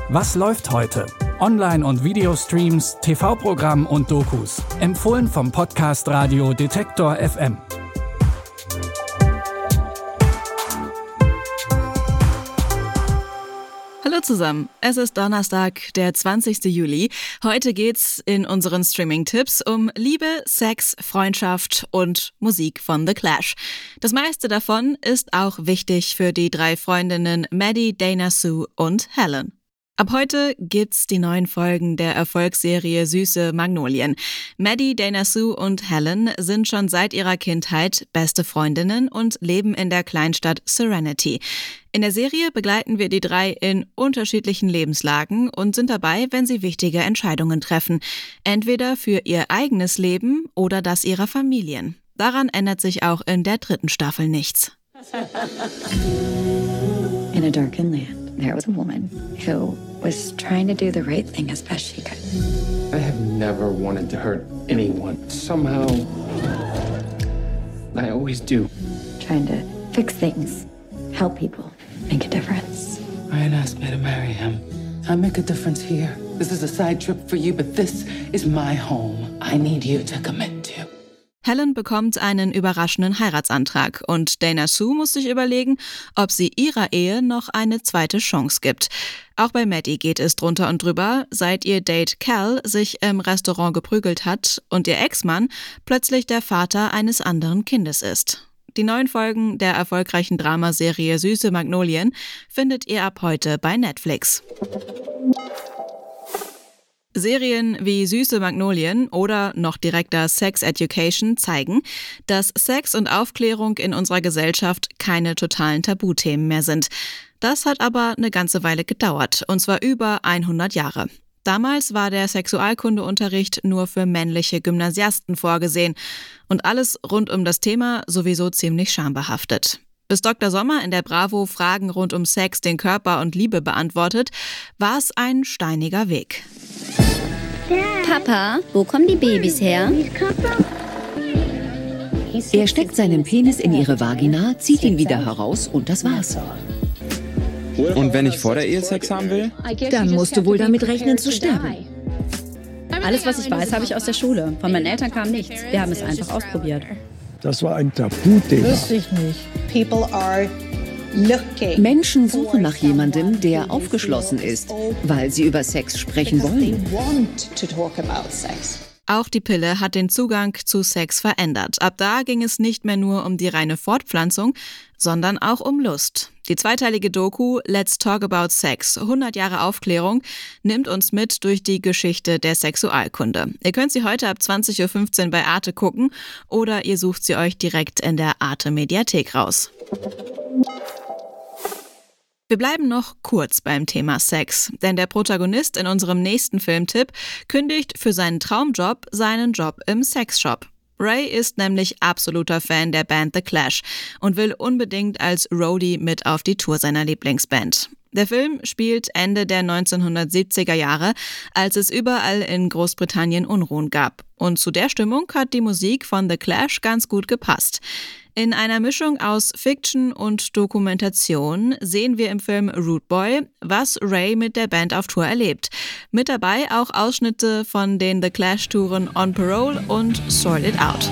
Was läuft heute? Online- und Videostreams, TV-Programm und Dokus. Empfohlen vom Podcast Radio Detektor FM. Hallo zusammen, es ist Donnerstag, der 20. Juli. Heute geht's in unseren Streaming-Tipps um Liebe, Sex, Freundschaft und Musik von The Clash. Das meiste davon ist auch wichtig für die 3 Freundinnen Maddie, Dana Sue und Helen. Ab heute gibt's die neuen Folgen der Erfolgsserie Süße Magnolien. Maddie, Dana Sue und Helen sind schon seit ihrer Kindheit beste Freundinnen und leben in der Kleinstadt Serenity. In der Serie begleiten wir die 3 in unterschiedlichen Lebenslagen und sind dabei, wenn sie wichtige Entscheidungen treffen. Entweder für ihr eigenes Leben oder das ihrer Familien. Daran ändert sich auch in der 3. Staffel nichts. In a darkened land, there was a woman who was trying to do the right thing as best she could. I have never wanted to hurt anyone. Somehow, I always do. Trying to fix things, help people, make a difference. Ryan asked me to marry him. I make a difference here. This is a side trip for you, but this is my home. I need you to commit to. Helen bekommt einen überraschenden Heiratsantrag und Dana Sue muss sich überlegen, ob sie ihrer Ehe noch eine zweite Chance gibt. Auch bei Maddie geht es drunter und drüber, seit ihr Date Cal sich im Restaurant geprügelt hat und ihr Ex-Mann plötzlich der Vater eines anderen Kindes ist. Die neuen Folgen der erfolgreichen Dramaserie Süße Magnolien findet ihr ab heute bei Netflix. Serien wie Süße Magnolien oder noch direkter Sex Education zeigen, dass Sex und Aufklärung in unserer Gesellschaft keine totalen Tabuthemen mehr sind. Das hat aber eine ganze Weile gedauert, und zwar über 100 Jahre. Damals war der Sexualkundeunterricht nur für männliche Gymnasiasten vorgesehen und alles rund um das Thema sowieso ziemlich schambehaftet. Bis Dr. Sommer in der Bravo Fragen rund um Sex, den Körper und Liebe beantwortet, war es ein steiniger Weg. Papa, wo kommen die Babys her? Er steckt seinen Penis in ihre Vagina, zieht ihn wieder heraus und das war's. Und wenn ich vor der Ehe Sex haben will? Dann musst du wohl damit rechnen zu sterben. Alles, was ich weiß, habe ich aus der Schule. Von meinen Eltern kam nichts. Wir haben es einfach ausprobiert. Das war ein Tabuthema. Wusste ich nicht. Menschen suchen nach jemandem, der aufgeschlossen ist, weil sie über Sex sprechen wollen. Auch die Pille hat den Zugang zu Sex verändert. Ab da ging es nicht mehr nur um die reine Fortpflanzung, sondern auch um Lust. Die zweiteilige Doku Let's Talk About Sex, 100 Jahre Aufklärung, nimmt uns mit durch die Geschichte der Sexualkunde. Ihr könnt sie heute ab 20.15 Uhr bei Arte gucken oder ihr sucht sie euch direkt in der Arte Mediathek raus. Wir bleiben noch kurz beim Thema Sex, denn der Protagonist in unserem nächsten Filmtipp kündigt für seinen Traumjob seinen Job im Sexshop. Ray ist nämlich absoluter Fan der Band The Clash und will unbedingt als Roadie mit auf die Tour seiner Lieblingsband. Der Film spielt Ende der 1970er Jahre, als es überall in Großbritannien Unruhen gab. Und zu der Stimmung hat die Musik von The Clash ganz gut gepasst. In einer Mischung aus Fiction und Dokumentation sehen wir im Film Rude Boy, was Ray mit der Band auf Tour erlebt. Mit dabei auch Ausschnitte von den The Clash-Touren On Parole und Sort It Out.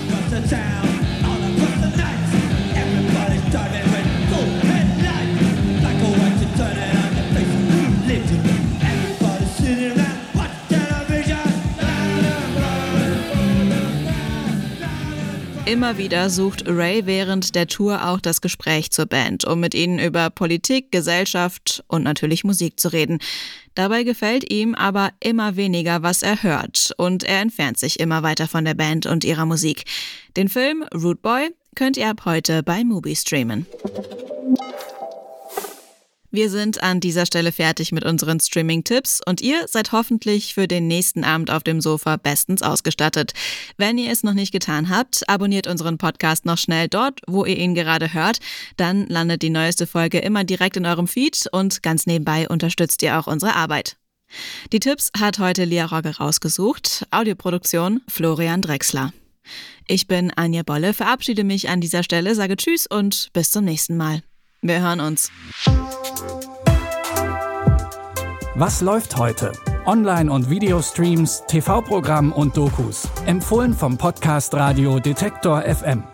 Immer wieder sucht Ray während der Tour auch das Gespräch zur Band, um mit ihnen über Politik, Gesellschaft und natürlich Musik zu reden. Dabei gefällt ihm aber immer weniger, was er hört, und er entfernt sich immer weiter von der Band und ihrer Musik. Den Film Rude Boy könnt ihr ab heute bei Mubi streamen. Wir sind an dieser Stelle fertig mit unseren Streaming-Tipps und ihr seid hoffentlich für den nächsten Abend auf dem Sofa bestens ausgestattet. Wenn ihr es noch nicht getan habt, abonniert unseren Podcast noch schnell dort, wo ihr ihn gerade hört. Dann landet die neueste Folge immer direkt in eurem Feed und ganz nebenbei unterstützt ihr auch unsere Arbeit. Die Tipps hat heute Lia Rogge rausgesucht. Audioproduktion Florian Drexler. Ich bin Anja Bolle, verabschiede mich an dieser Stelle, sage Tschüss und bis zum nächsten Mal. Wir hören uns. Was läuft heute? Online- und Videostreams, TV-Programm und Dokus. Empfohlen vom Podcast Radio Detektor FM.